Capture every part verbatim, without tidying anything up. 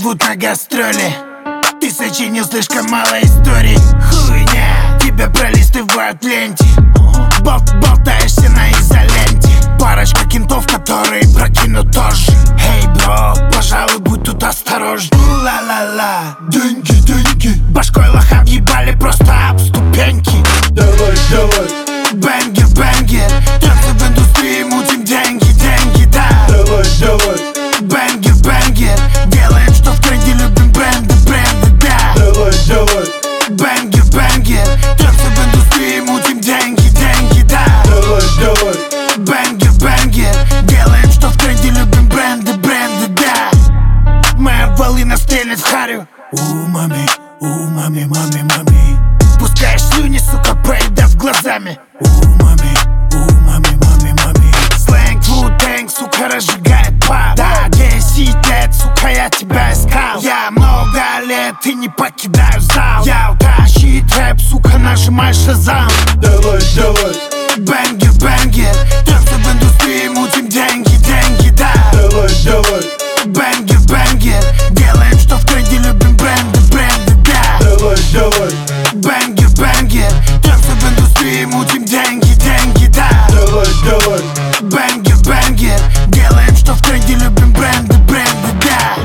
зовут на гастроли. Ты сочинил слишком мало историй. Хуйня, тебя пролистывают в ленте. Бол болтаешься на изоленте. Парочка кентов, которые прокинут тоже. Эй, бро, пожалуй, будь тут осторожен. Ла-ла-ла, деньги, деньги. Башкой лоха въебали просто об ступеньки. Давай, давай. Бенгер, бенгер. Танцы в индустрии, мутим деньги, деньги, да. Давай, давай. Бенгер, бенгер. Делаем, что в тренде, любим бренды, бренды, да. Давай, давай. Бенгер, бенгер. Танцы в индустрии, мутим деньги, деньги, да. Давай, давай. Бенгер, бенгер. Делаем, что в тренде, любим бренды, бренды, да. Моя волына стрелит в харю. У, мами, у, мами, мами, мами. Пускаешь слюни, сука, проедав глазами. У, мами, у, мами, мами, мами. Сленг, Ву-Тэнг, сука, разжигает пап. Да, десять лет, сука, я тебя искал. Я много лет и не покидаю зал. Я утащит рэп, сука, нажимай шазам. Давай, давай. Бенгер, бенгер. Танцы в индустрии, мутим деньги, деньги, да. Давай, давай. Бенгер, бенгер. Делаем, что в тренде, любим бренды, бренды, да. Давай, давай. Бенгер, бенгер. Танцы в индустрии, мутим деньги, деньги, да. Давай, давай. Бенгер, бенгер. Делаем, что в тренде, любим бренды, бренды, да.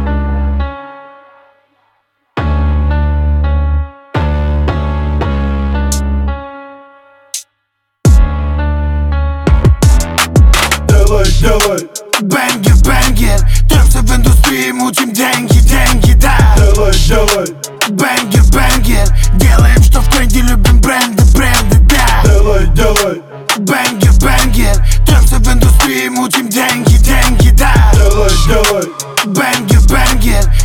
Давай, давай. Бенгер, бенгер. Танцы в индустрии, мутим деньги, деньги, да. Давай, давай. Бенгер, бенгер. Делаем, что в тренде, любим бренды, бренды, да. Давай, давай. Бенгер, бенгер. Танцы в индустрии, мутим деньги, деньги, да. Давай, давай. Бенгер, бенгер.